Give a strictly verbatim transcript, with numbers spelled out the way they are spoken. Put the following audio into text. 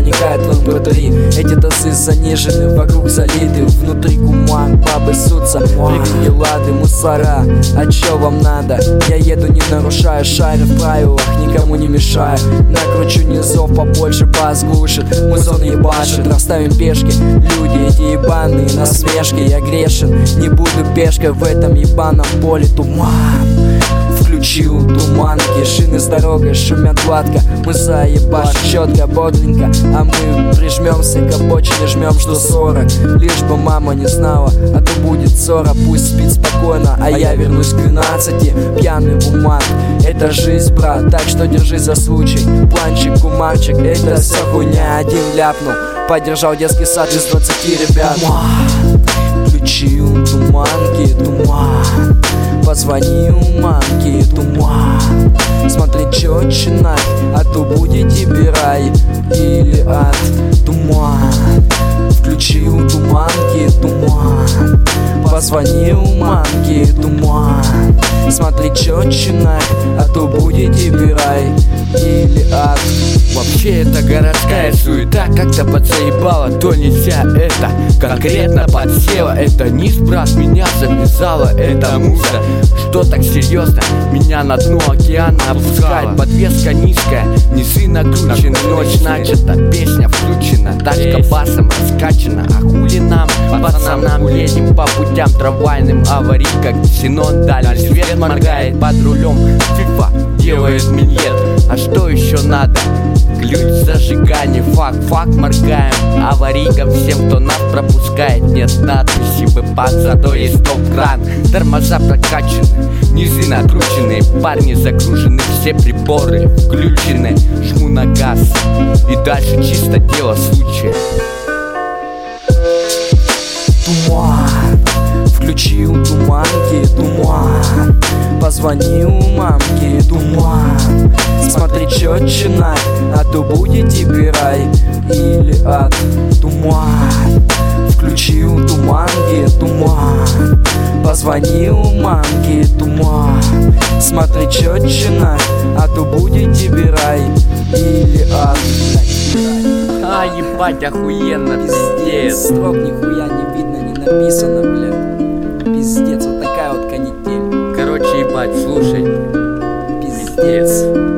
проникает в эм пэ три. Эти тасы занижены, вокруг залиты, внутри куман, бабы сутся, привинги лады, мусора. А чё вам надо? Я еду не нарушая, шарю в правилах, никому не мешаю. Накручу низов побольше, бас глушит, музон ебашит. Расставим пешки, люди эти ебаные насмешки. Я грешен, не буду пешкой в этом ебаном поле. Туман, включил туманки, шины с дорогой шумят гладко. Мы заебашим четко, бодренько, а мы прижмемся к обочине, жмем, что сорок. Лишь бы мама не знала, а то будет ссора. Пусть спит спокойно, а я вернусь к двенадцати, пьяный в умах. Это жизнь, брат, так что держи за случай. Планчик, кумарчик, это вся хуйня. Один ляпнул, поддержал детский сад из двадцати ребят. Туман, включил туманки, туман, позвонил мамке, туман. Смотри четче нах, а то будете рай или ад. Туман, включил туманки, туман, позвонил мамке, туман. Смотри четче нах, а то будете рай или ад. Вообще это городская суета как-то подзаебала, то нельзя, это конкретно подсела. Это низ, брат, меня завязала эта муза. Что так серьезно меня на дно океана опускает? Подвеска низкая, низы накручены, ночь начата, песня включена, тачка басом раскачана. А хули нам, пацанам, едем по путям трамвайным аварий, как ксенон, дальний свет моргает под рулем. Фифа делает миньет, а что еще надо? Ключ зажигания, фак, фак, моргаем. Аварийкам всем, кто нас пропускает. Нет надписи выпад, зато есть топ-кран. Тормоза прокачаны, низы накручены, парни загружены, все приборы включены. Жму на газ, и дальше чисто дело случая. Туман, включил туманки, туман, позвонил мамке, туман. Смотри четче нах, а то будете рай или ад. Туман, включил туманки, туман, позвонил мамке, туман. Смотри четче нах, а то будете рай или ад. А, ебать, охуенно, пиздец. Строк нихуя не видно, не написано, блядь. Пиздец, вот такая вот канитель. Короче, ебать, слушай. Пиздец.